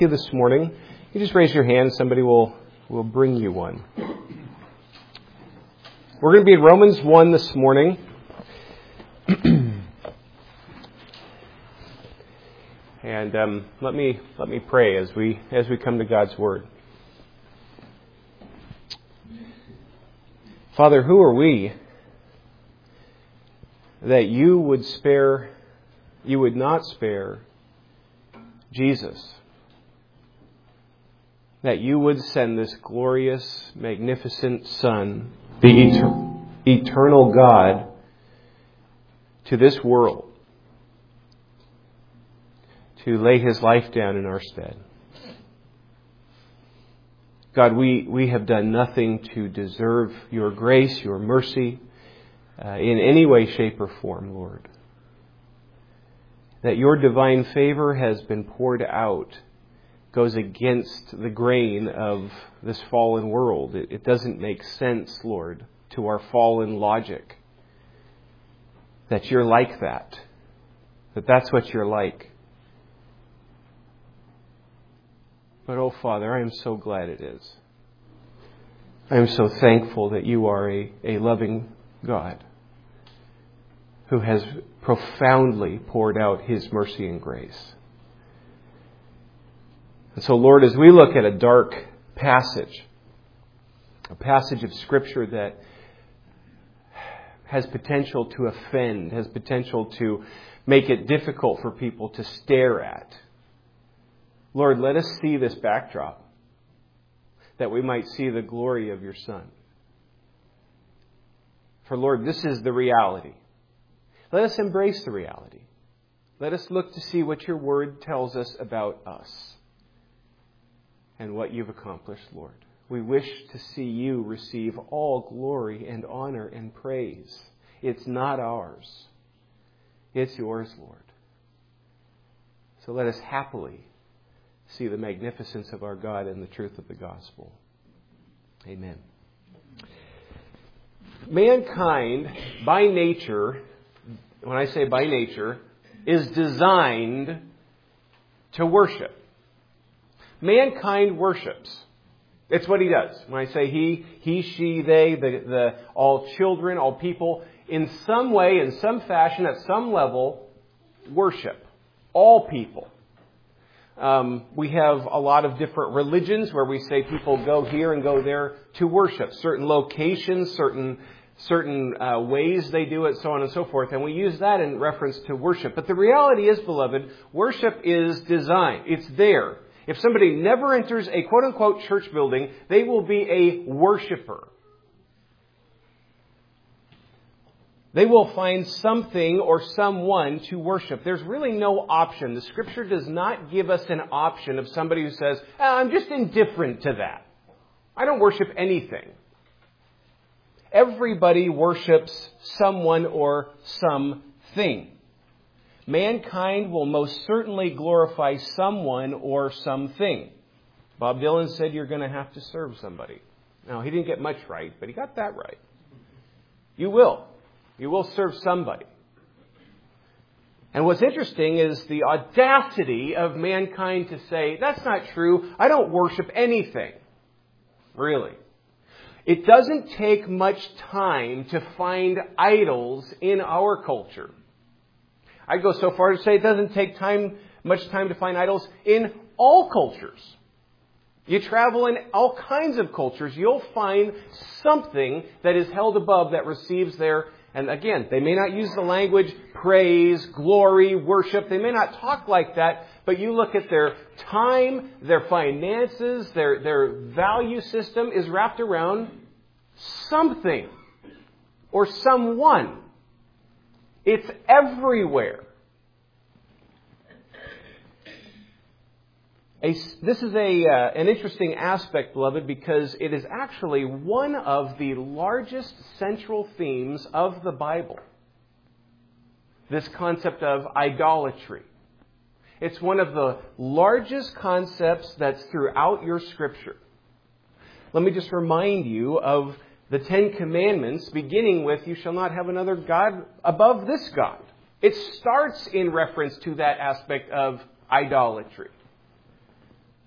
This morning, you just raise your hand. Somebody will bring you one. We're going to be in Romans 1 this morning. And let me pray as we come to God's Word. Father, who are we that you would not spare Jesus? That you would send this glorious, magnificent Son, the eternal God, to this world to lay His life down in our stead. God, we have done nothing to deserve your grace, your mercy, in any way, shape, or form, Lord. That your divine favor has been poured out goes against the grain of this fallen world. It doesn't make sense, Lord, to our fallen logic that you're like that that's what you're like. But, oh Father, I am so glad it is. I am so thankful that you are a loving God who has profoundly poured out His mercy and grace. And so, Lord, as we look at a dark passage, a passage of Scripture that has potential to offend, has potential to make it difficult for people to stare at, Lord, let us see this backdrop, that we might see the glory of your Son. For, Lord, this is the reality. Let us embrace the reality. Let us look to see what your Word tells us about us and what you've accomplished, Lord. We wish to see you receive all glory and honor and praise. It's not ours. It's yours, Lord. So let us happily see the magnificence of our God and the truth of the gospel. Amen. Mankind, by nature, when I say by nature, is designed to worship. Mankind worships. It's what he does. When I say he, she, they, the all children, all people, in some way, in some fashion, at some level, worship. All people. We have a lot of different religions where we say people go here and go there to worship. Certain locations, certain ways they do it, so on and so forth. And we use that in reference to worship. But the reality is, beloved, worship is designed. It's there. If somebody never enters a quote-unquote church building, they will be a worshiper. They will find something or someone to worship. There's really no option. The Scripture does not give us an option of somebody who says, I'm just indifferent to that. I don't worship anything. Everybody worships someone or something. Mankind will most certainly glorify someone or something. Bob Dylan said you're going to have to serve somebody. Now, he didn't get much right, but he got that right. You will. You will serve somebody. And what's interesting is the audacity of mankind to say, that's not true. I don't worship anything. Really. It doesn't take much time to find idols in our culture. I'd go so far as to say it doesn't take much time to find idols in all cultures. You travel in all kinds of cultures, you'll find something that is held above that receives their, and again, they may not use the language praise, glory, worship. They may not talk like that, but you look at their time, their finances, their value system is wrapped around something or someone. It's everywhere. This is an interesting aspect, beloved, because it is actually one of the largest central themes of the Bible. This concept of idolatry. It's one of the largest concepts that's throughout your Scripture. Let me just remind you of the Ten Commandments, beginning with, you shall not have another God above this God. It starts in reference to that aspect of idolatry.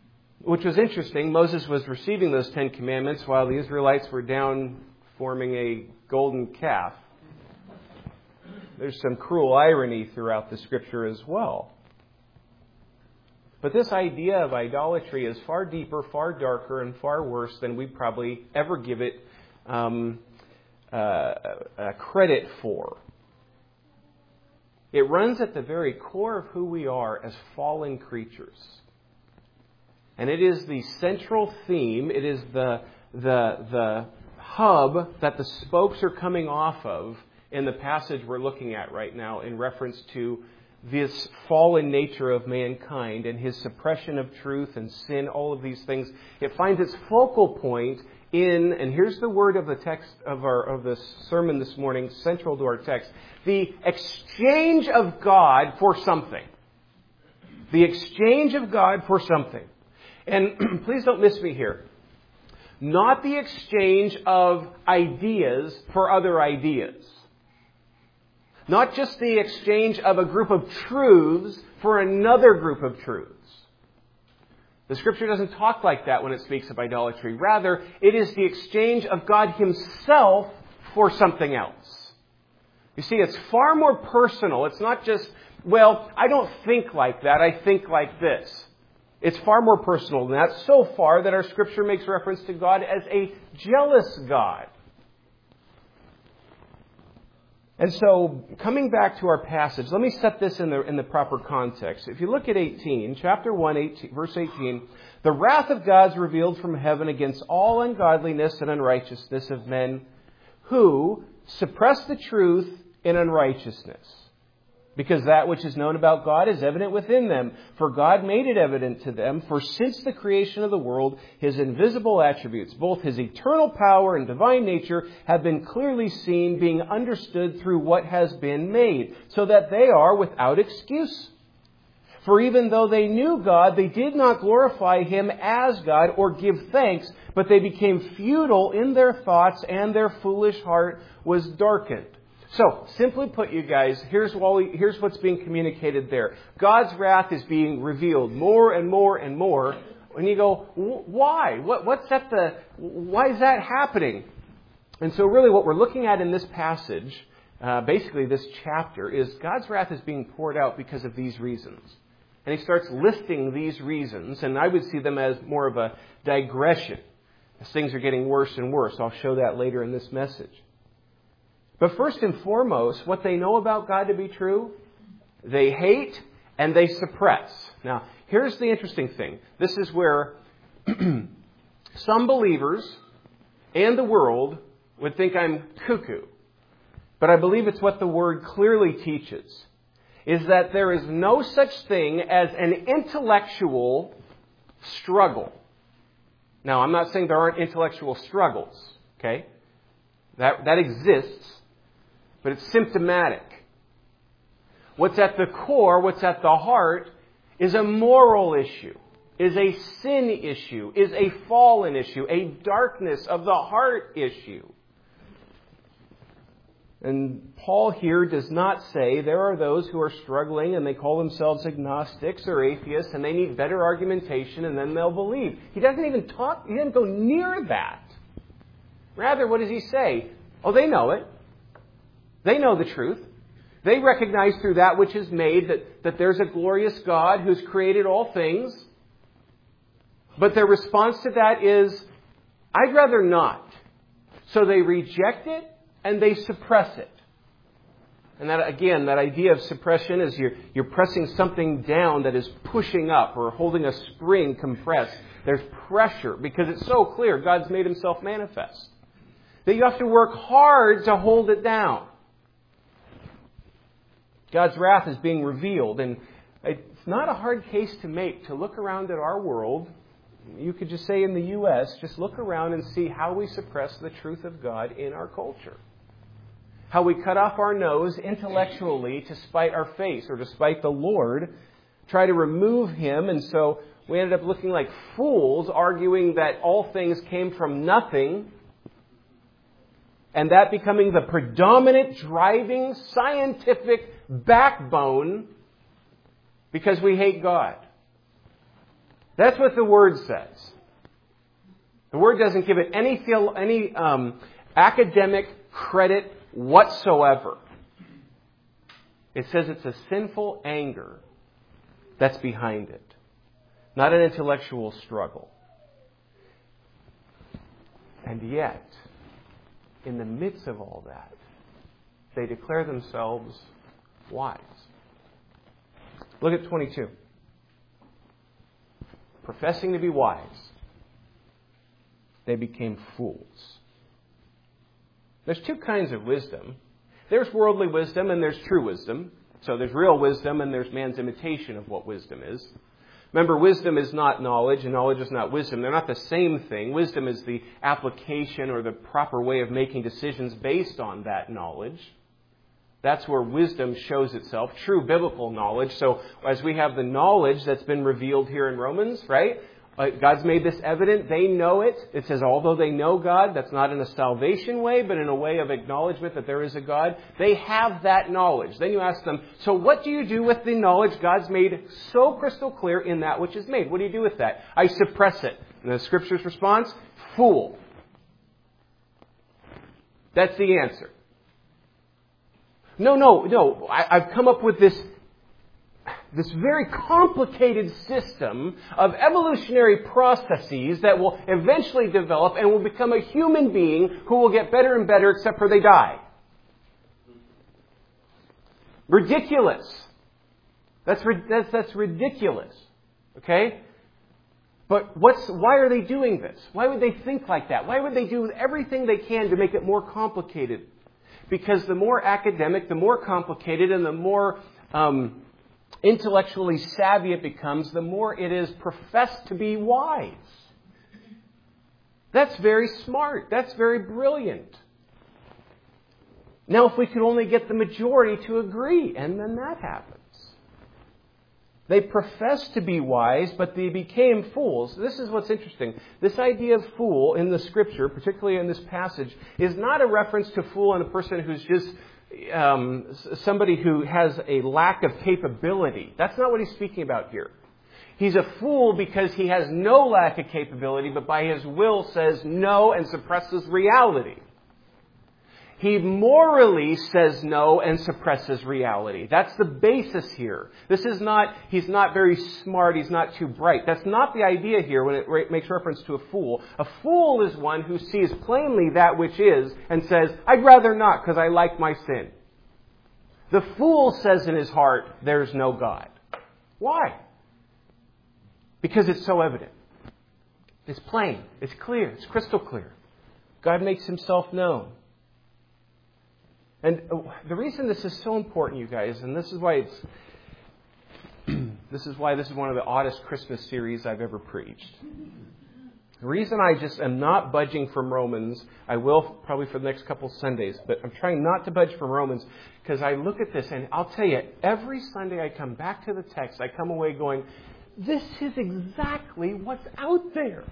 which was interesting. Moses was receiving those 10 commandments while the Israelites were down forming a golden calf. There's some cruel irony throughout the Scripture as well. But this idea of idolatry is far deeper, far darker, and far worse than we probably ever give it credit for. It runs at the very core of who we are as fallen creatures. And it is the central theme, it is the hub that the spokes are coming off of in the passage we're looking at right now in reference to this fallen nature of mankind and his suppression of truth and sin, all of these things. It finds its focal point in, and here's the word of the text of this sermon this morning, central to our text, the exchange of God for something. The exchange of God for something. And please don't miss me here. Not the exchange of ideas for other ideas. Not just the exchange of a group of truths for another group of truths. The Scripture doesn't talk like that when it speaks of idolatry. Rather, it is the exchange of God Himself for something else. You see, it's far more personal. It's not just, well, I don't think like that, I think like this. It's far more personal than that, so far that our Scripture makes reference to God as a jealous God. And so, coming back to our passage, let me set this in the proper context. If you look at 18, chapter 1, verse 18, the wrath of God is revealed from heaven against all ungodliness and unrighteousness of men who suppress the truth in unrighteousness. Because that which is known about God is evident within them. For God made it evident to them. For since the creation of the world, His invisible attributes, both His eternal power and divine nature, have been clearly seen, being understood through what has been made, so that they are without excuse. For even though they knew God, they did not glorify Him as God or give thanks, but they became futile in their thoughts, and their foolish heart was darkened. So, simply put, you guys, here's what's being communicated there. God's wrath is being revealed more and more and more. And you go, why? Why is that happening? And so really what we're looking at in this passage, basically this chapter, is God's wrath is being poured out because of these reasons. And He starts listing these reasons, and I would see them as more of a digression, as things are getting worse and worse. I'll show that later in this message. But first and foremost, what they know about God to be true, they hate and they suppress. Now, here's the interesting thing. This is where some believers and the world would think I'm cuckoo. But I believe it's what the Word clearly teaches, is that there is no such thing as an intellectual struggle. Now, I'm not saying there aren't intellectual struggles, okay? That exists. But it's symptomatic. What's at the core, what's at the heart, is a moral issue, is a sin issue, is a fallen issue, a darkness of the heart issue. And Paul here does not say there are those who are struggling and they call themselves agnostics or atheists and they need better argumentation and then they'll believe. He doesn't go near that. Rather, what does he say? Oh, they know it. They know the truth. They recognize through that which is made that there's a glorious God who's created all things. But their response to that is, I'd rather not. So they reject it and they suppress it. And that, again, that idea of suppression is you're pressing something down that is pushing up or holding a spring compressed. There's pressure because it's so clear God's made Himself manifest that you have to work hard to hold it down. God's wrath is being revealed, and it's not a hard case to make to look around at our world. You could just say in the U.S., just look around and see how we suppress the truth of God in our culture. How we cut off our nose intellectually to spite our face or to spite the Lord, try to remove Him, and so we ended up looking like fools, arguing that all things came from nothing, and that becoming the predominant driving scientific backbone because we hate God. That's what the Word says. The Word doesn't give it any academic credit whatsoever. It says it's a sinful anger that's behind it, not an intellectual struggle. And yet, in the midst of all that, they declare themselves wise. Look at 22. Professing to be wise, they became fools. There's two kinds of wisdom. There's worldly wisdom and there's true wisdom. So there's real wisdom and there's man's imitation of what wisdom is. Remember, wisdom is not knowledge and knowledge is not wisdom. They're not the same thing. Wisdom is the application or the proper way of making decisions based on that knowledge. That's where wisdom shows itself, true biblical knowledge. So as we have the knowledge that's been revealed here in Romans, right? God's made this evident. They know it. It says, although they know God, that's not in a salvation way, but in a way of acknowledgement that there is a God. They have that knowledge. Then you ask them, so what do you do with the knowledge God's made so crystal clear in that which is made? What do you do with that? I suppress it. And the Scripture's response, fool. That's the answer. No. I've come up with this very complicated system of evolutionary processes that will eventually develop and will become a human being who will get better and better except for they die. Ridiculous. That's ridiculous. Okay? But why are they doing this? Why would they think like that? Why would they do everything they can to make it more complicated? Because the more academic, the more complicated, and the more intellectually savvy it becomes, the more it is professed to be wise. That's very smart. That's very brilliant. Now, if we could only get the majority to agree, and then that happens. They professed to be wise, but they became fools. This is what's interesting. This idea of fool in the Scripture, particularly in this passage, is not a reference to fool in a person who's just somebody who has a lack of capability. That's not what he's speaking about here. He's a fool because he has no lack of capability, but by his will says no and suppresses reality. He morally says no and suppresses reality. That's the basis here. He's not very smart, he's not too bright. That's not the idea here when it makes reference to a fool. A fool is one who sees plainly that which is and says, I'd rather not because I like my sin. The fool says in his heart, there's no God. Why? Because it's so evident. It's plain, it's clear, it's crystal clear. God makes himself known. And the reason this is so important, you guys, and this is why this is one of the oddest Christmas series I've ever preached. The reason I just am not budging from Romans, I will probably for the next couple Sundays, but I'm trying not to budge from Romans because I look at this and I'll tell you, every Sunday I come back to the text, I come away going, this is exactly what's out there.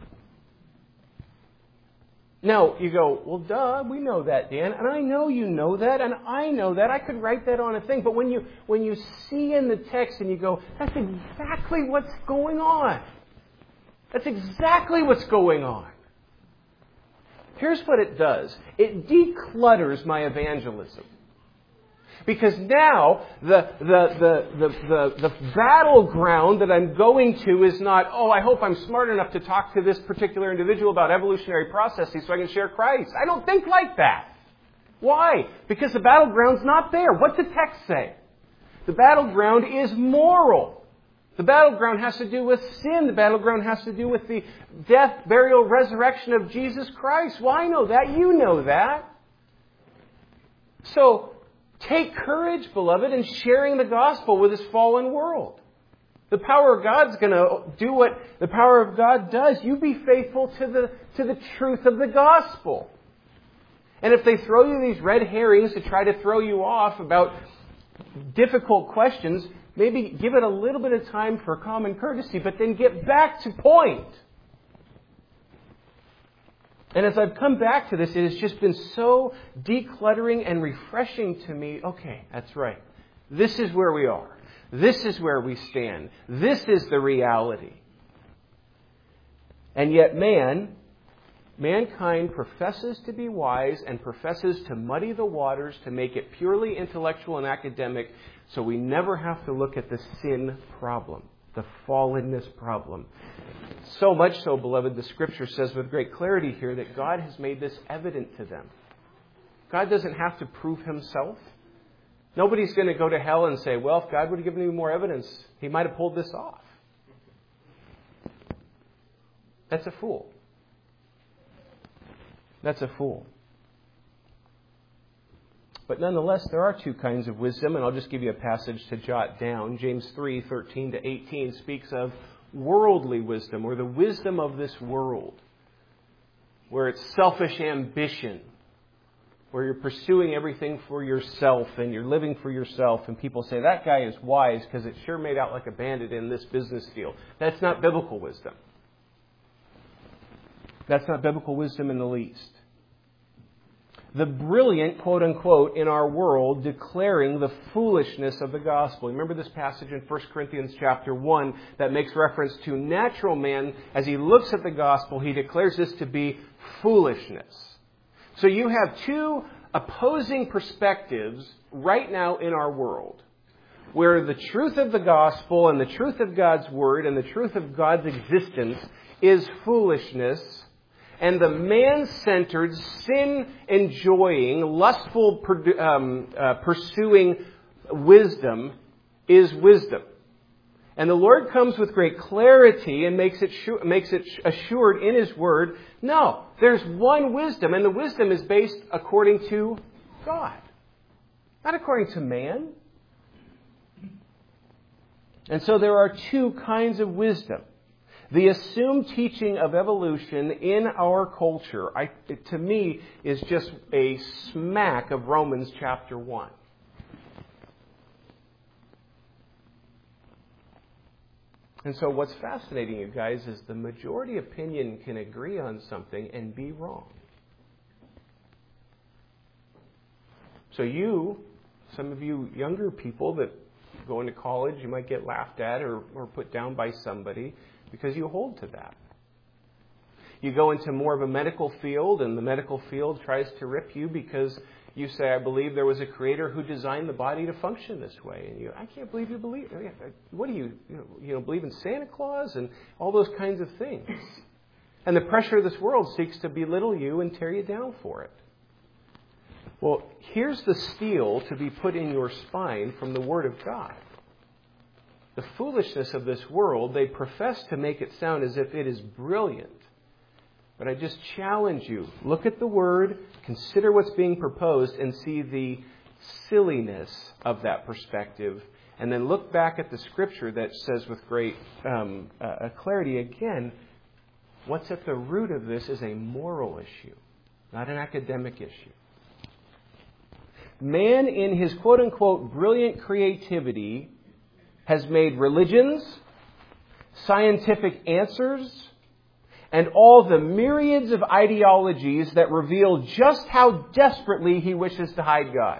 Now, you go, well, duh, we know that, Dan, and I know you know that, and I know that. I could write that on a thing. But when you see in the text and you go, that's exactly what's going on. That's exactly what's going on. Here's what it does. It declutters my evangelism. Because now the battleground that I'm going to is not, I hope I'm smart enough to talk to this particular individual about evolutionary processes so I can share Christ. I don't think like that. Why? Because the battleground's not there. What's the text say? The battleground is moral. The battleground has to do with sin. The battleground has to do with the death, burial, resurrection of Jesus Christ. Well, I know that. You know that. So, take courage, beloved, in sharing the gospel with this fallen world. The power of God's going to do what the power of God does. You be faithful to the truth of the gospel. And if they throw you these red herrings to try to throw you off about difficult questions, maybe give it a little bit of time for common courtesy, but then get back to point. And as I've come back to this, it has just been so decluttering and refreshing to me. Okay, that's right. This is where we are. This is where we stand. This is the reality. And yet mankind professes to be wise and professes to muddy the waters to make it purely intellectual and academic, so we never have to look at the sin problem, the fallenness problem. So much so, beloved, the Scripture says with great clarity here that God has made this evident to them. God doesn't have to prove himself. Nobody's going to go to hell and say, well, if God would have given me more evidence, he might have pulled this off. That's a fool. That's a fool. But nonetheless, there are two kinds of wisdom, and I'll just give you a passage to jot down. James 3:13-18 speaks of worldly wisdom, or the wisdom of this world, where it's selfish ambition, where you're pursuing everything for yourself and you're living for yourself, and people say, that guy is wise because it sure made out like a bandit in this business deal. That's not biblical wisdom. That's not biblical wisdom in the least. The brilliant, quote unquote, in our world declaring the foolishness of the gospel. Remember this passage in 1 Corinthians chapter 1 that makes reference to natural man. As he looks at the gospel, he declares this to be foolishness. So you have two opposing perspectives right now in our world, where the truth of the gospel and the truth of God's word and the truth of God's existence is foolishness, and the man-centered, sin-enjoying, lustful pursuing wisdom is wisdom. And the Lord comes with great clarity and makes it assured in His Word, no, there's one wisdom, and the wisdom is based according to God, not according to man. And so there are two kinds of wisdom. The assumed teaching of evolution in our culture, to me, is just a smack of Romans chapter 1. And so what's fascinating, you guys, is the majority opinion can agree on something and be wrong. So some of you younger people that go into college, you might get laughed at or put down by somebody because you hold to that. You go into more of a medical field, and the medical field tries to rip you because you say, I believe there was a creator who designed the body to function this way. And I can't believe you believe. What do you believe in Santa Claus and all those kinds of things? And the pressure of this world seeks to belittle you and tear you down for it. Well, here's the steel to be put in your spine from the Word of God. The foolishness of this world, they profess to make it sound as if it is brilliant. But I just challenge you, look at the Word, consider what's being proposed, and see the silliness of that perspective. And then look back at the Scripture that says with great clarity, again, what's at the root of this is a moral issue, not an academic issue. Man, in his quote-unquote brilliant creativity, has made religions, scientific answers, and all the myriads of ideologies that reveal just how desperately he wishes to hide God.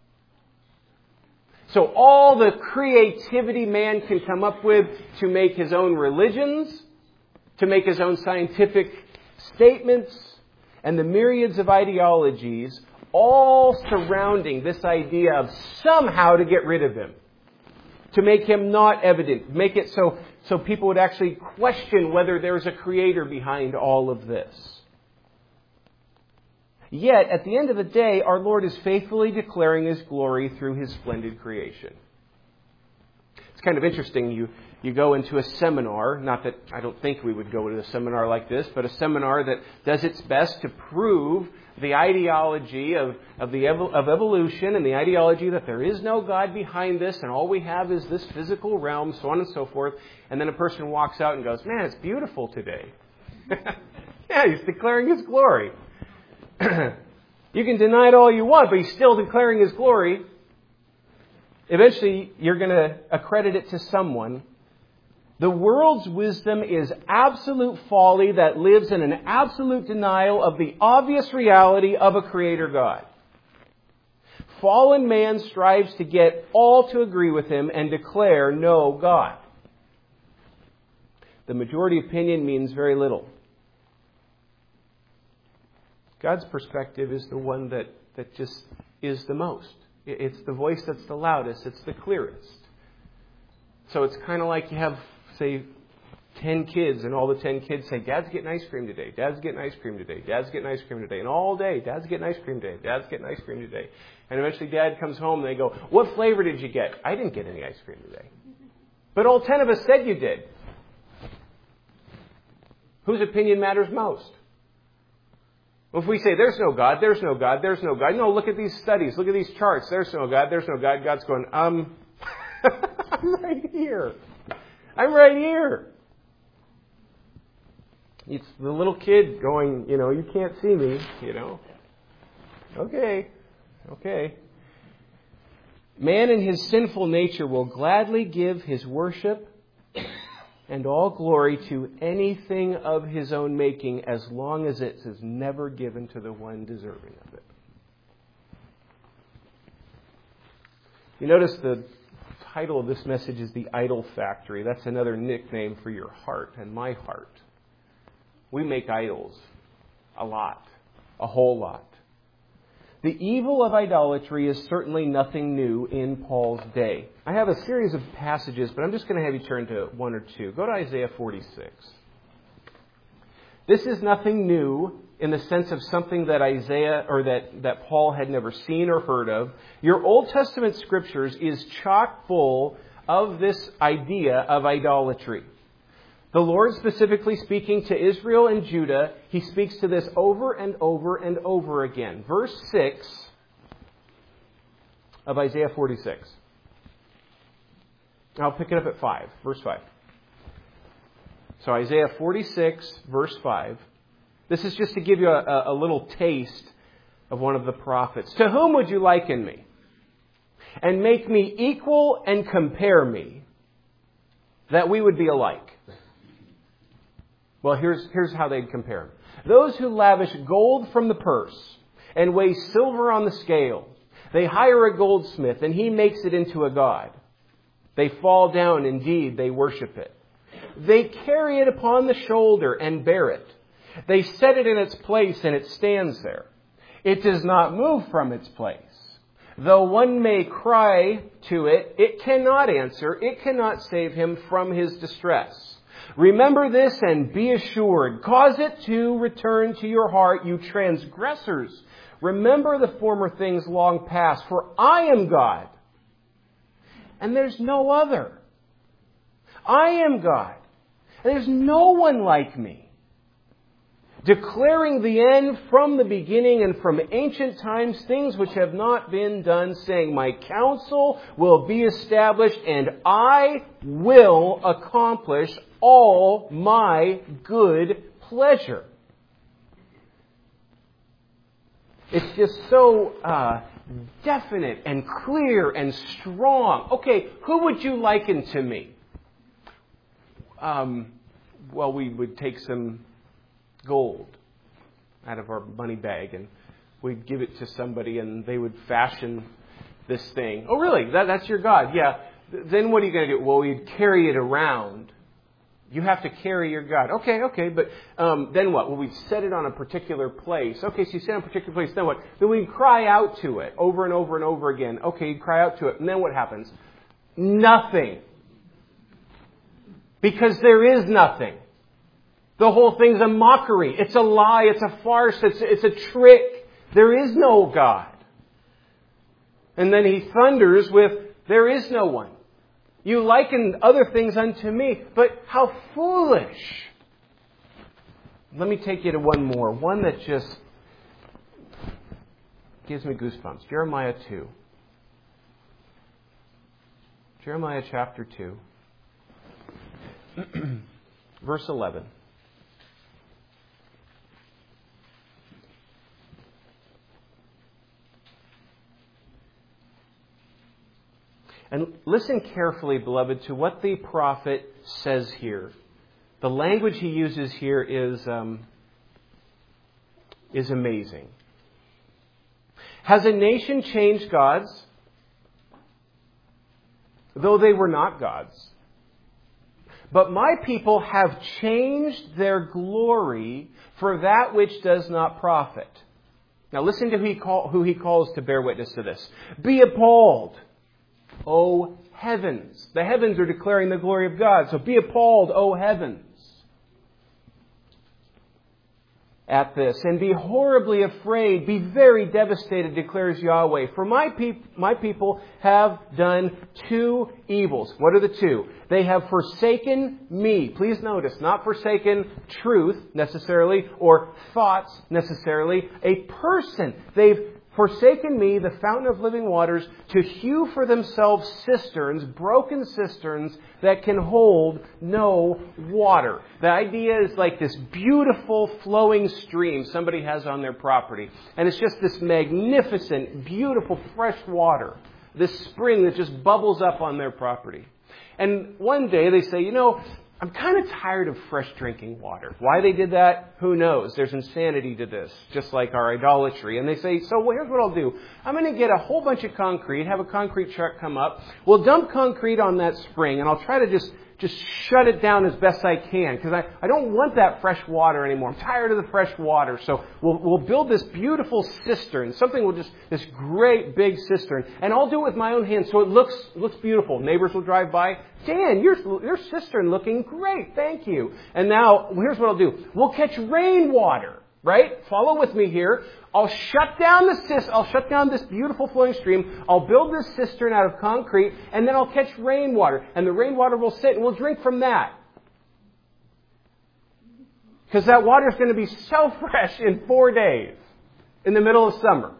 So all the creativity man can come up with to make his own religions, to make his own scientific statements, and the myriads of ideologies all surrounding this idea of somehow to get rid of him, to make him not evident, make it so people would actually question whether there's a creator behind all of this. Yet, at the end of the day, our Lord is faithfully declaring His glory through His splendid creation. It's kind of interesting. You go into a seminar, not that I don't think we would go to a seminar like this, but a seminar that does its best to prove the ideology of evolution and the ideology that there is no God behind this and all we have is this physical realm, so on and so forth. And then a person walks out and goes, man, it's beautiful today. Yeah, he's declaring His glory. You can deny it all you want, but He's still declaring His glory. Eventually, you're going to accredit it to someone. The world's wisdom is absolute folly that lives in an absolute denial of the obvious reality of a Creator God. Fallen man strives to get all to agree with him and declare no God. The majority opinion means very little. God's perspective is the one that just is the most. It's the voice that's the loudest. It's the clearest. So it's kind of like you have, say, 10 kids, and all the 10 kids say, Dad's getting ice cream today. Dad's getting ice cream today. Dad's getting ice cream today. And all day, Dad's getting ice cream today. Dad's getting ice cream today. And eventually Dad comes home and they go, what flavor did you get? I didn't get any ice cream today. But all 10 of us said you did. Whose opinion matters most? If we say, there's no God, there's no God, there's no God. No, look at these studies. Look at these charts. There's no God, there's no God. God's going, I'm right here. I'm right here. It's the little kid going, you can't see me, Okay. Man in his sinful nature will gladly give his worship and all glory to anything of his own making as long as it is never given to the one deserving of it. You notice the title of this message is The Idol Factory. That's another nickname for your heart and my heart. We make idols a lot, a whole lot. The evil of idolatry is certainly nothing new in Paul's day. I have a series of passages, but I'm just going to have you turn to one or two. Go to Isaiah 46. This is nothing new in the sense of something that Isaiah or that Paul had never seen or heard of. Your Old Testament scriptures is chock full of this idea of idolatry. The Lord specifically speaking to Israel and Judah, He speaks to this over and over and over again. Verse 6 of Isaiah 46. I'll pick it up at 5. Verse 5. So Isaiah 46, verse 5. This is just to give you a little taste of one of the prophets. To whom would you liken me? And make me equal and compare me, that we would be alike. Well, here's how they'd compare him. Those who lavish gold from the purse and weigh silver on the scale. They hire a goldsmith and he makes it into a god. They fall down, indeed, they worship it. They carry it upon the shoulder and bear it. They set it in its place and it stands there. It does not move from its place. Though one may cry to it, it cannot answer. It cannot save him from his distress. Remember this and be assured. Cause it to return to your heart, you transgressors. Remember the former things long past, for I am God, and there's no other. I am God, and there's no one like me. Declaring the end from the beginning and from ancient times, things which have not been done, saying, my counsel will be established, and I will accomplish all my good pleasure. It's just so definite and clear and strong. Okay, who would you liken to me? Well, we would take some gold out of our money bag and we'd give it to somebody and they would fashion this thing. Oh, really? That's your God? Yeah. Then what are you going to do? Well, we'd carry it around. You have to carry your God. Okay, but then what? Well, we'd set it on a particular place. Okay, so you set it on a particular place, then what? Then we'd cry out to it over and over and over again. Okay, you'd cry out to it, and then what happens? Nothing. Because there is nothing. The whole thing's a mockery. It's a lie. It's a farce. It's a trick. There is no God. And then he thunders with, there is no one. You liken other things unto me, but how foolish. Let me take you to one more. One that just gives me goosebumps. Jeremiah 2. Jeremiah chapter 2. Verse 11. And listen carefully, beloved, to what the prophet says here. The language he uses here is amazing. Has a nation changed gods, though they were not gods? But my people have changed their glory for that which does not profit. Now listen to who he calls to bear witness to this. Be appalled, O heavens. The heavens are declaring the glory of God. So be appalled, O heavens, at this. And be horribly afraid. Be very devastated, declares Yahweh. For my people have done two evils. What are the two? They have forsaken me. Please notice, not forsaken truth necessarily or thoughts necessarily. A person. They've forsaken me, the fountain of living waters, to hew for themselves cisterns, broken cisterns that can hold no water. The idea is like this beautiful flowing stream somebody has on their property. And it's just this magnificent, beautiful, fresh water. This spring that just bubbles up on their property. And one day they say, I'm kind of tired of fresh drinking water. Why they did that, who knows? There's insanity to this, just like our idolatry. And they say, so here's what I'll do. I'm going to get a whole bunch of concrete, have a concrete truck come up. We'll dump concrete on that spring, and I'll try to just shut it down as best I can, because I don't want that fresh water anymore. I'm tired of the fresh water. So we'll build this beautiful cistern, this great big cistern, and I'll do it with my own hands so it looks beautiful. Neighbors will drive by. Dan, your cistern looking great. Thank you. And now, here's what I'll do. We'll catch rainwater. Right? Follow with me here. I'll shut down this beautiful flowing stream. I'll build this cistern out of concrete, and then I'll catch rainwater. And the rainwater will sit, and we'll drink from that. Because that water is going to be so fresh in 4 days, in the middle of summer.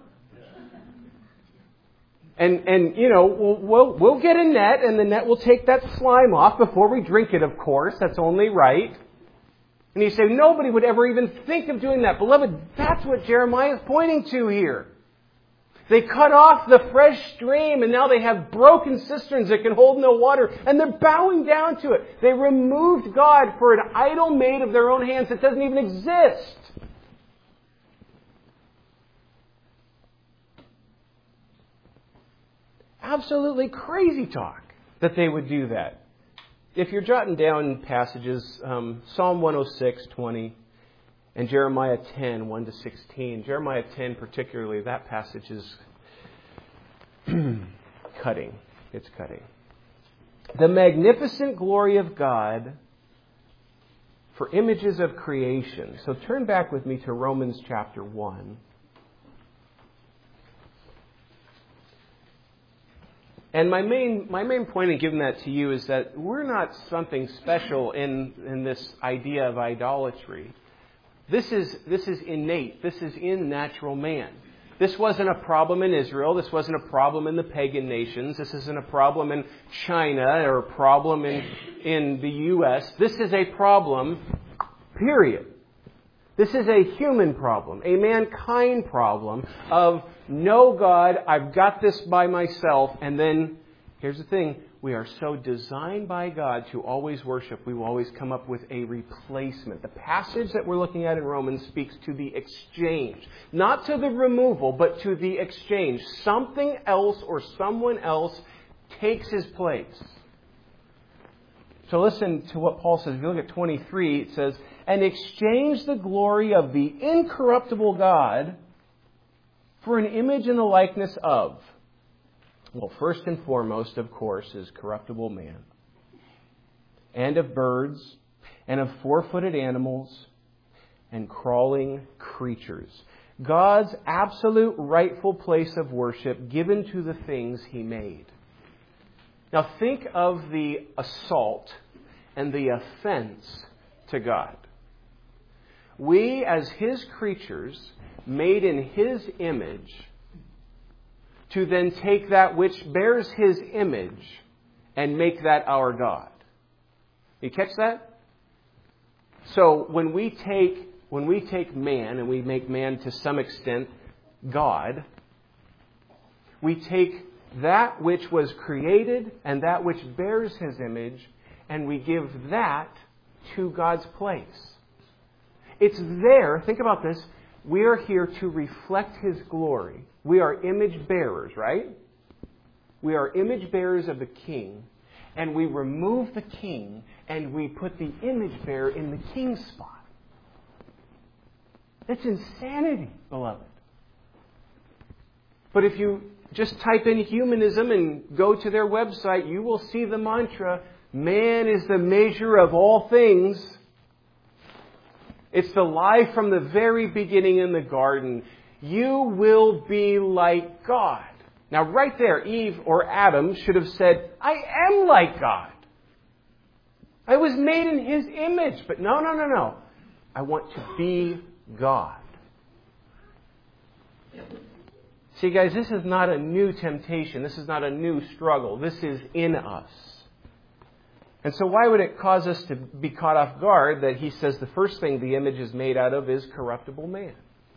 And we'll get a net, and the net will take that slime off before we drink it, of course. That's only right. And you say, nobody would ever even think of doing that. Beloved, that's what Jeremiah is pointing to here. They cut off the fresh stream, and now they have broken cisterns that can hold no water, and they're bowing down to it. They removed God for an idol made of their own hands that doesn't even exist. Absolutely crazy talk that they would do that. If you're jotting down passages, Psalm 106:20 and Jeremiah 10, 1-16. Jeremiah 10 particularly, that passage is cutting. It's cutting. The magnificent glory of God for images of creation. So turn back with me to Romans chapter 1. And my main point in giving that to you is that we're not something special in this idea of idolatry. This is innate. This is in natural man. This wasn't a problem in Israel. This wasn't a problem in the pagan nations. This isn't a problem in China or a problem in the U.S. This is a problem, period. This is a human problem, a mankind problem of no God, I've got this by myself. And then, here's the thing, we are so designed by God to always worship, we will always come up with a replacement. The passage that we're looking at in Romans speaks to the exchange. Not to the removal, but to the exchange. Something else or someone else takes his place. So listen to what Paul says. If you look at 23, it says, and exchange the glory of the incorruptible God for an image in the likeness of. Well, first and foremost, of course, is corruptible man. And of birds, and of four-footed animals, and crawling creatures. God's absolute rightful place of worship given to the things He made. Now think of the assault and the offense to God. We, as His creatures, made in His image, to then take that which bears His image and make that our God. You catch that? So when we take man and we make man to some extent God, we take that which was created and that which bears His image, and we give that to God's place. It's there. Think about this. We are here to reflect His glory. We are image bearers, right? We are image bearers of the King. And we remove the King and we put the image bearer in the King's spot. It's insanity, beloved. But if you just type in humanism and go to their website, you will see the mantra, man is the measure of all things. It's the lie from the very beginning in the garden. You will be like God. Now right there, Eve or Adam should have said, I am like God. I was made in His image. But no. I want to be God. See, guys, this is not a new temptation. This is not a new struggle. This is in us. And so why would it cause us to be caught off guard that He says the first thing the image is made out of is corruptible man?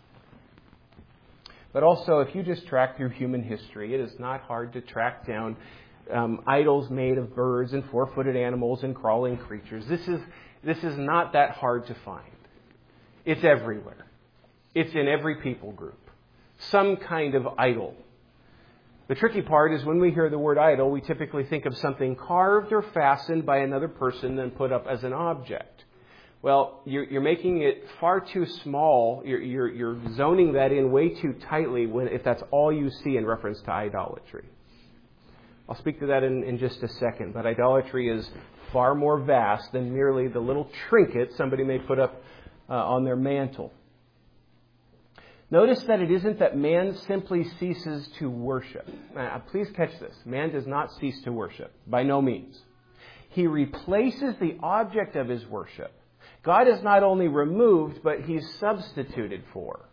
But also, if you just track through human history, it is not hard to track down idols made of birds and four-footed animals and crawling creatures. This is not that hard to find. It's everywhere. It's in every people group. Some kind of idol. The tricky part is when we hear the word idol, we typically think of something carved or fastened by another person and put up as an object. Well, you're making it far too small. You're zoning that in way too tightly if that's all you see in reference to idolatry. I'll speak to that in just a second. But idolatry is far more vast than merely the little trinket somebody may put up on their mantle. Notice that it isn't that man simply ceases to worship. Please catch this. Man does not cease to worship. By no means. He replaces the object of his worship. God is not only removed, but He's substituted for.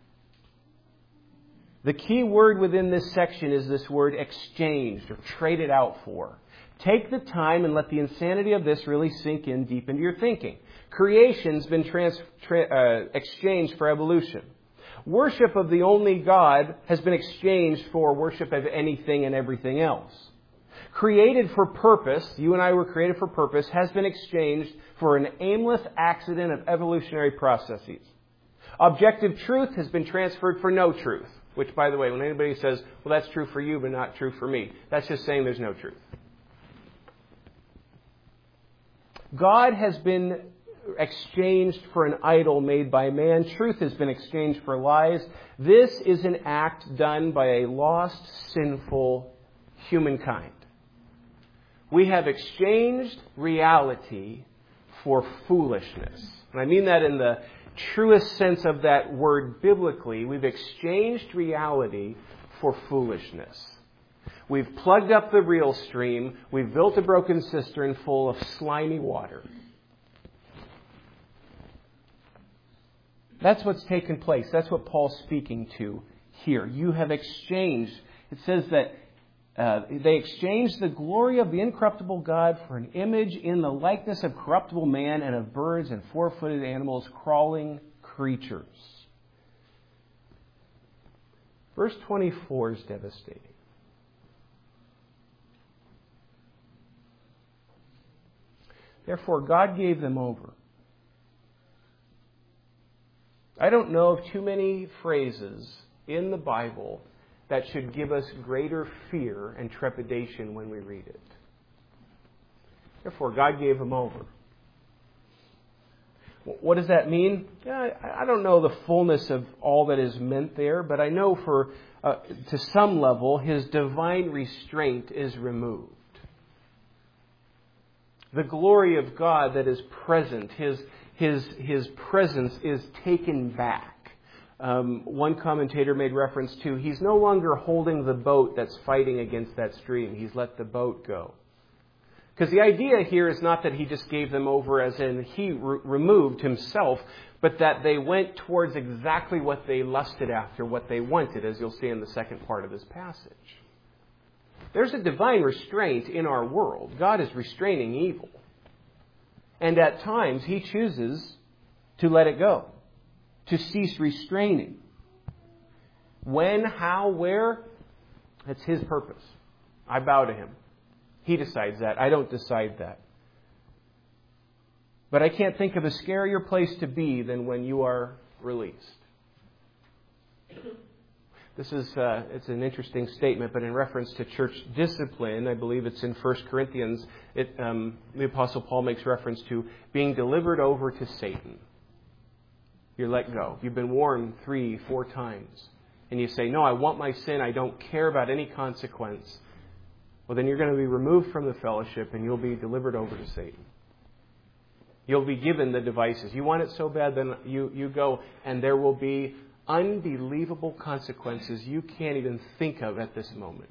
The key word within this section is this word exchanged or traded out for. Take the time and let the insanity of this really sink in deep into your thinking. Creation's been exchanged for evolution. Worship of the only God has been exchanged for worship of anything and everything else. Created for purpose, you and I were created for purpose, has been exchanged for an aimless accident of evolutionary processes. Objective truth has been transferred for no truth. Which, by the way, when anybody says, well, that's true for you, but not true for me, that's just saying there's no truth. God has been exchanged for an idol made by man. Truth has been exchanged for lies. This is an act done by a lost, sinful humankind. We have exchanged reality for foolishness. And I mean that in the truest sense of that word biblically. We've exchanged reality for foolishness. We've plugged up the real stream. We've built a broken cistern full of slimy water. That's what's taken place. That's what Paul's speaking to here. You have exchanged. It says that they exchanged the glory of the incorruptible God for an image in the likeness of corruptible man and of birds and four-footed animals, crawling creatures. Verse 24 is devastating. Therefore, God gave them over. I don't know of too many phrases in the Bible that should give us greater fear and trepidation when we read it. Therefore, God gave them over. What does that mean? I don't know the fullness of all that is meant there, but I know to some level, His divine restraint is removed. The glory of God that is present, His presence is taken back. One commentator made reference to, He's no longer holding the boat that's fighting against that stream. He's let the boat go. Because the idea here is not that He just gave them over as in He removed Himself, but that they went towards exactly what they lusted after, what they wanted, as you'll see in the second part of this passage. There's a divine restraint in our world. God is restraining evil. And at times, He chooses to let it go, to cease restraining. When, how, where, that's His purpose. I bow to Him. He decides that. I don't decide that. But I can't think of a scarier place to be than when you are released. This is it's an interesting statement, but in reference to church discipline, I believe it's in 1 Corinthians, the Apostle Paul makes reference to being delivered over to Satan. You're let go. You've been warned 3-4 times. and you say, no, I want my sin, I don't care about any consequence, well, then you're going to be removed from the fellowship and you'll be delivered over to Satan. You'll be given the devices. You want it so bad, then you go, and there will be unbelievable consequences you can't even think of at this moment.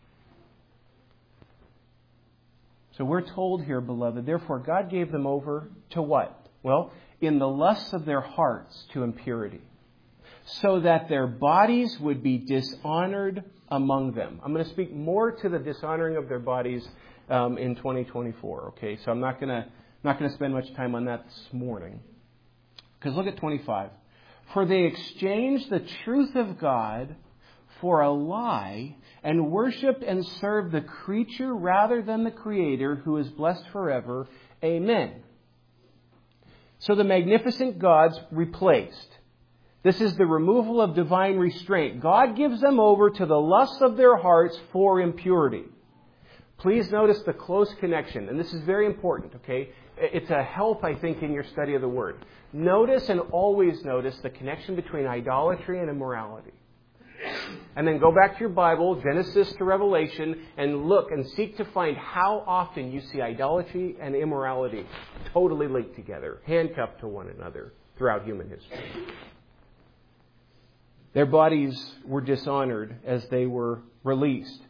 So we're told here, beloved, therefore God gave them over to what? Well, in the lusts of their hearts to impurity, so that their bodies would be dishonored among them. I'm going to speak more to the dishonoring of their bodies in 2024. Okay, so I'm not going to spend much time on that this morning. Because look at 25. For they exchanged the truth of God for a lie, and worshipped and served the creature rather than the Creator, who is blessed forever. Amen. So the magnificent gods replaced. This is the removal of divine restraint. God gives them over to the lusts of their hearts for impurity. Please notice the close connection, and this is very important, okay? It's a help, I think, in your study of the Word. Notice and always notice the connection between idolatry and immorality. And then go back to your Bible, Genesis to Revelation, and look and seek to find how often you see idolatry and immorality totally linked together, handcuffed to one another throughout human history. Their bodies were dishonored as they were released.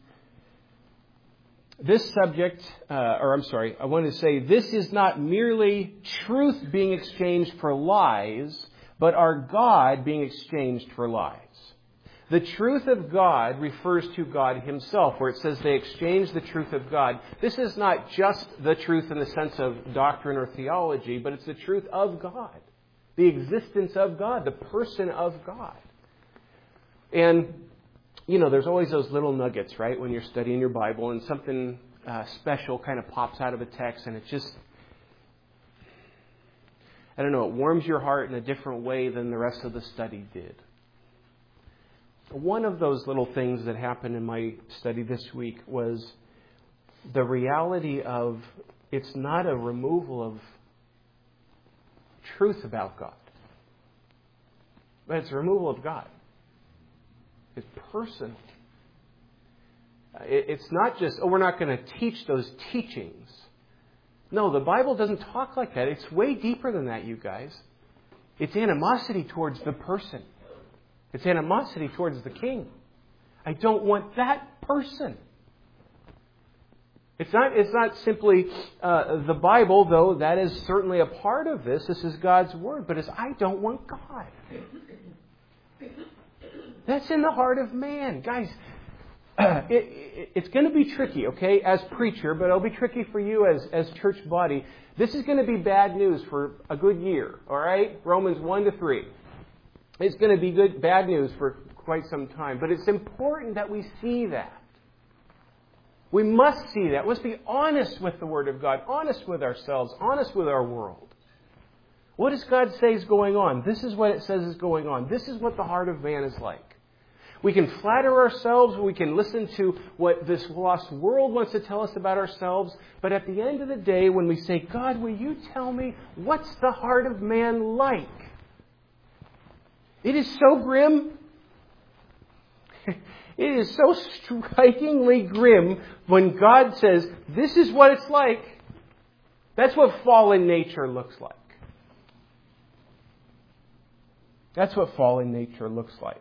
This subject, I want to say this is not merely truth being exchanged for lies, but our God being exchanged for lies. The truth of God refers to God Himself, where it says they exchanged the truth of God. This is not just the truth in the sense of doctrine or theology, but it's the truth of God, the existence of God, the person of God. And, you know, there's always those little nuggets, right, when you're studying your Bible and something special kind of pops out of a text and it just, I don't know, it warms your heart in a different way than the rest of the study did. One of those little things that happened in my study this week was the reality of it's not a removal of truth about God, but it's a removal of God. It's personal. It's not just, we're not going to teach those teachings. No, the Bible doesn't talk like that. It's way deeper than that, you guys. It's animosity towards the person. It's animosity towards the king. I don't want that person. It's not simply the Bible, though that is certainly a part of this. This is God's Word. But it's, I don't want God. That's in the heart of man. Guys, it's going to be tricky, okay, as preacher, but it'll be tricky for you as church body. This is going to be bad news for a good year, all right? Romans 1-3. It's going to be bad news for quite some time. But it's important that we see that. We must see that. Let's be honest with the Word of God, honest with ourselves, honest with our world. What does God say is going on? This is what it says is going on. This is what the heart of man is like. We can flatter ourselves, we can listen to what this lost world wants to tell us about ourselves, but at the end of the day, when we say, God, will you tell me what's the heart of man like? It is so grim. It is so strikingly grim when God says, this is what it's like. That's what fallen nature looks like. That's what fallen nature looks like.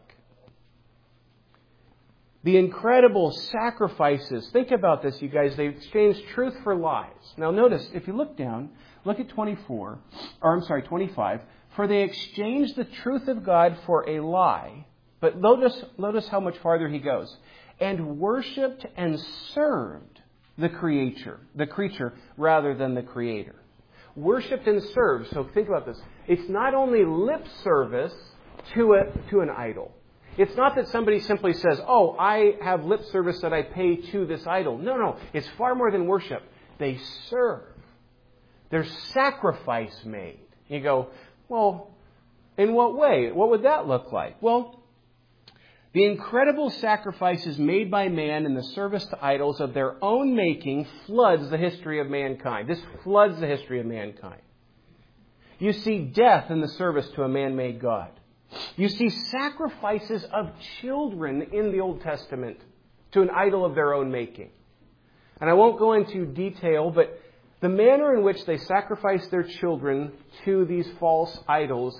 The incredible sacrifices. Think about this, you guys. They exchanged truth for lies. Now notice, if you look down, look at 25. For they exchanged the truth of God for a lie. But notice how much farther he goes. And worshipped and served the creature rather than the Creator. Worshipped and served. So think about this. It's not only lip service to an idol. It's not that somebody simply says, oh, I have lip service that I pay to this idol. No. It's far more than worship. They serve. There's sacrifice made. You go, well, in what way? What would that look like? Well, the incredible sacrifices made by man in the service to idols of their own making floods the history of mankind. This floods the history of mankind. You see death in the service to a man-made God. You see sacrifices of children in the Old Testament to an idol of their own making. And I won't go into detail, but the manner in which they sacrificed their children to these false idols,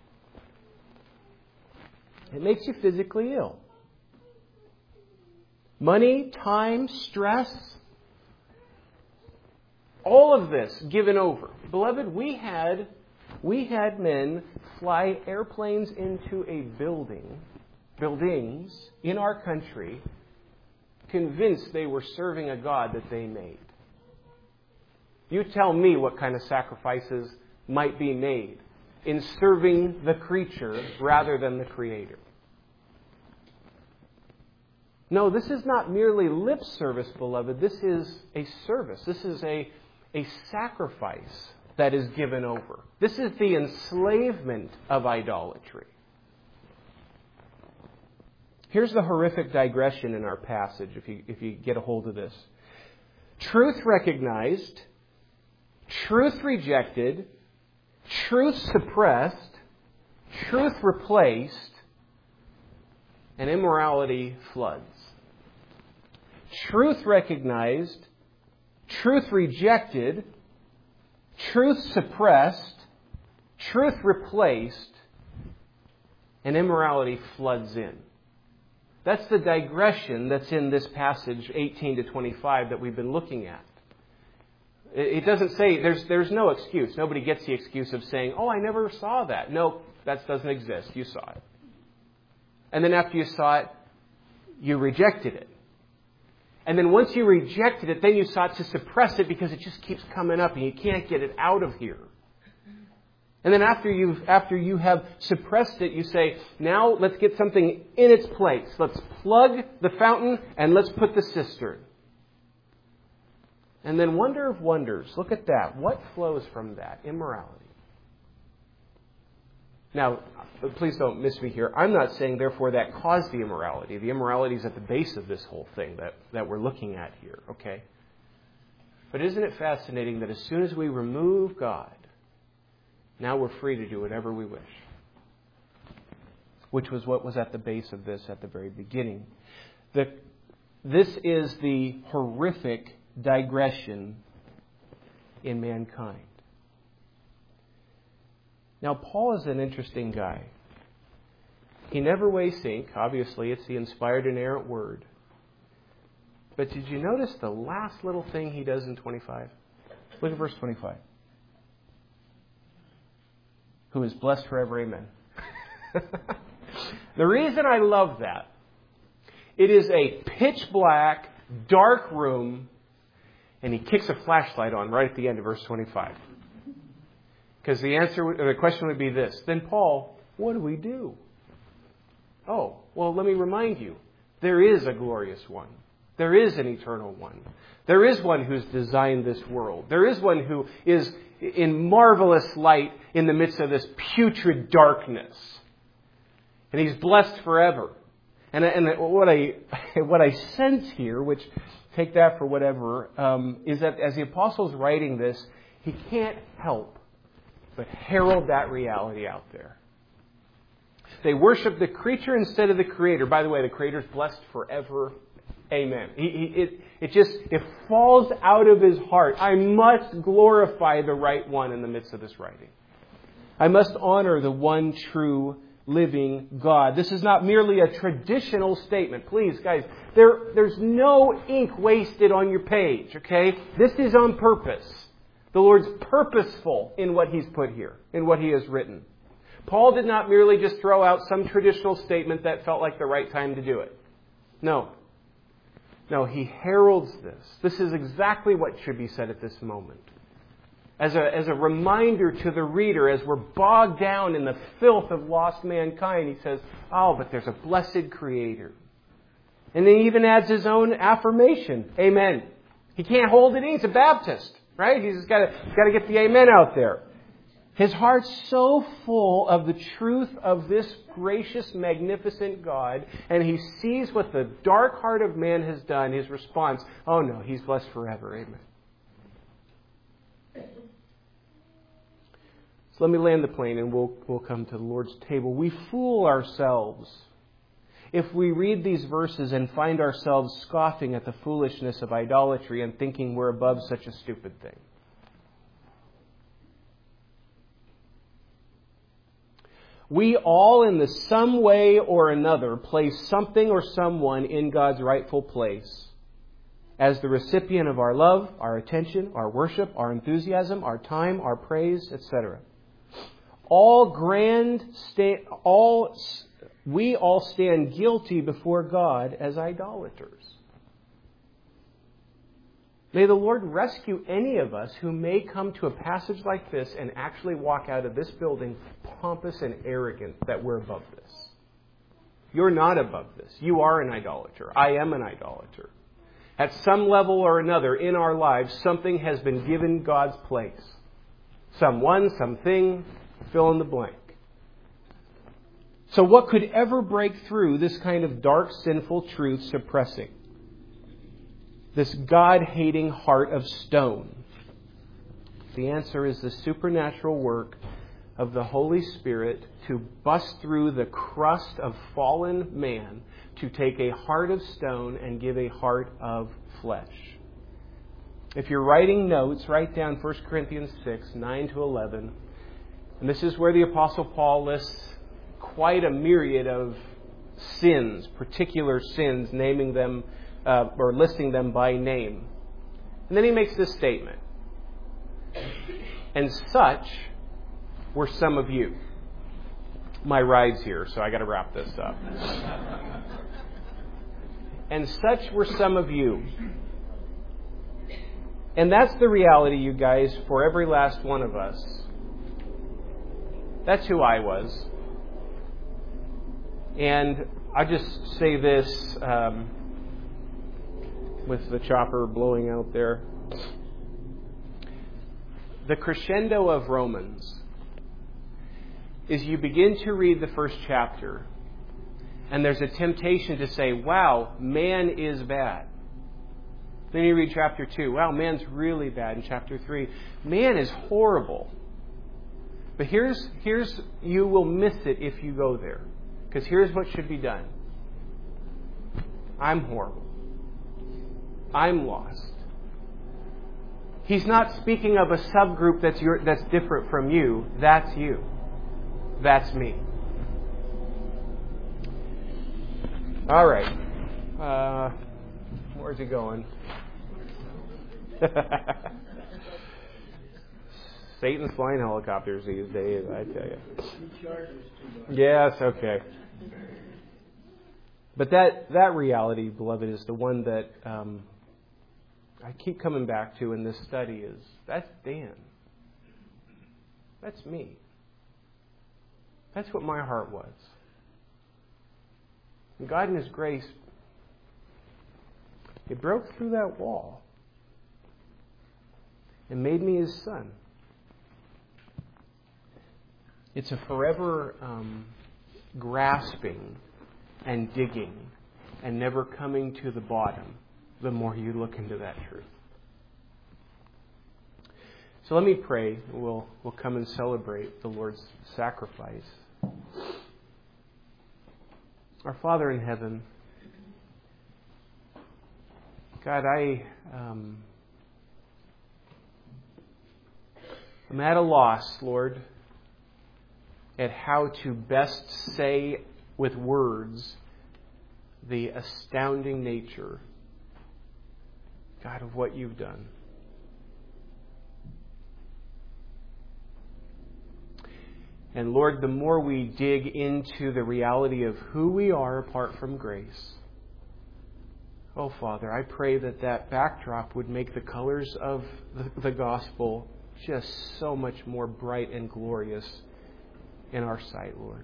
it makes you physically ill. Money, time, stress, all of this given over. Beloved, we had men fly airplanes into buildings in our country, convinced they were serving a God that they made. You tell me what kind of sacrifices might be made in serving the creature rather than the Creator. No, this is not merely lip service, beloved. This is a service. This is a sacrifice that is given over. This is the enslavement of idolatry. Here's the horrific digression in our passage, if you get a hold of this. Truth recognized, truth rejected, truth suppressed, truth replaced, and immorality floods. Truth recognized, truth rejected, truth suppressed, truth replaced, and immorality floods in. That's the digression that's in this passage 18 to 25 that we've been looking at. It doesn't say, there's no excuse. Nobody gets the excuse of saying, oh, I never saw that. No, that doesn't exist. You saw it. And then after you saw it, you rejected it. And then once you rejected it, then you sought to suppress it because it just keeps coming up and you can't get it out of here. And then after you have suppressed it, you say, now let's get something in its place. Let's plug the fountain and let's put the cistern. And then wonder of wonders, look at that. What flows from that? Immorality. Now, please don't miss me here. I'm not saying, therefore, that caused the immorality. The immorality is at the base of this whole thing that we're looking at here, okay? But isn't it fascinating that as soon as we remove God, now we're free to do whatever we wish? Which was what was at the base of this at the very beginning. This is the horrific digression in mankind. Now, Paul is an interesting guy. He never wastes ink. Obviously, it's the inspired inerrant word. But did you notice the last little thing he does in 25? Look at verse 25. Who is blessed forever, amen. The reason I love that, it is a pitch black, dark room, and he kicks a flashlight on right at the end of verse 25. Because the question would be this, then Paul, what do we do? Oh, well, let me remind you, there is a glorious one. There is an eternal one. There is one who's designed this world. There is one who is in marvelous light in the midst of this putrid darkness. And he's blessed forever. And what I sense here, which take that for whatever, is that as the apostle's writing this, he can't help but herald that reality out there. They worship the creature instead of the Creator. By the way, the Creator's blessed forever. Amen. It falls out of his heart. I must glorify the right one in the midst of this writing. I must honor the one true living God. This is not merely a traditional statement. Please, guys, there's no ink wasted on your page, okay? This is on purpose. The Lord's purposeful in what He's put here, in what He has written. Paul did not merely just throw out some traditional statement that felt like the right time to do it. No, he heralds this. This is exactly what should be said at this moment. As a reminder to the reader, as we're bogged down in the filth of lost mankind, he says, oh, but there's a blessed Creator. And then he even adds his own affirmation. Amen. He can't hold it in. He's a Baptist, right? He's got to get the amen out there. His heart's so full of the truth of this gracious, magnificent God, and he sees what the dark heart of man has done. His response, oh no, he's blessed forever. Amen. So let me land the plane and we'll come to the Lord's table. We fool ourselves if we read these verses and find ourselves scoffing at the foolishness of idolatry and thinking we're above such a stupid thing. We all, in some way or another, place something or someone in God's rightful place as the recipient of our love, our attention, our worship, our enthusiasm, our time, our praise, etc. We all stand guilty before God as idolaters. May the Lord rescue any of us who may come to a passage like this and actually walk out of this building pompous and arrogant that we're above this. You're not above this. You are an idolater. I am an idolater. At some level or another in our lives, something has been given God's place. Someone, something, fill in the blank. So what could ever break through this kind of dark, sinful truth suppressing? This God-hating heart of stone? The answer is the supernatural work of the Holy Spirit to bust through the crust of fallen man, to take a heart of stone and give a heart of flesh. If you're writing notes, write down 1 Corinthians 6, 9 to 11. And this is where the Apostle Paul lists quite a myriad of sins, particular sins, naming them or listing them by name. And then he makes this statement. And such were some of you. My ride's here, so I got to wrap this up. And such were some of you. And that's the reality, you guys, for every last one of us. That's who I was. And I just say this with the chopper blowing out there. The crescendo of Romans is you begin to read the first chapter, and there's a temptation to say, wow, man is bad. Then you read chapter 2. Wow, man's really bad. In chapter 3, man is horrible. But here's you will miss it if you go there. Because here's what should be done. I'm horrible. I'm lost. He's not speaking of a subgroup that's different from you. That's you. That's me. All right. Where's he going? Satan's flying helicopters these days, I tell you. Yes, okay. But that reality, beloved, is the one that I keep coming back to in this study is, that's Dan. That's me. That's what my heart was. And God in His grace, He broke through that wall and made me His son. It's a forever grasping and digging and never coming to the bottom the more you look into that truth. So let me pray. We'll come and celebrate the Lord's sacrifice. Our Father in heaven, God, I'm at a loss, Lord, at how to best say with words the astounding nature, God, of what you've done. And Lord, the more we dig into the reality of who we are apart from grace, oh Father, I pray that backdrop would make the colors of the gospel just so much more bright and glorious in our sight, Lord.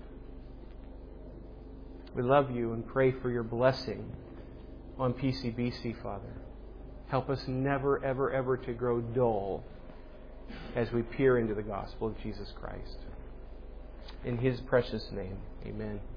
We love you and pray for your blessing on PCBC, Father. Help us never, ever, ever to grow dull as we peer into the gospel of Jesus Christ. In His precious name, amen.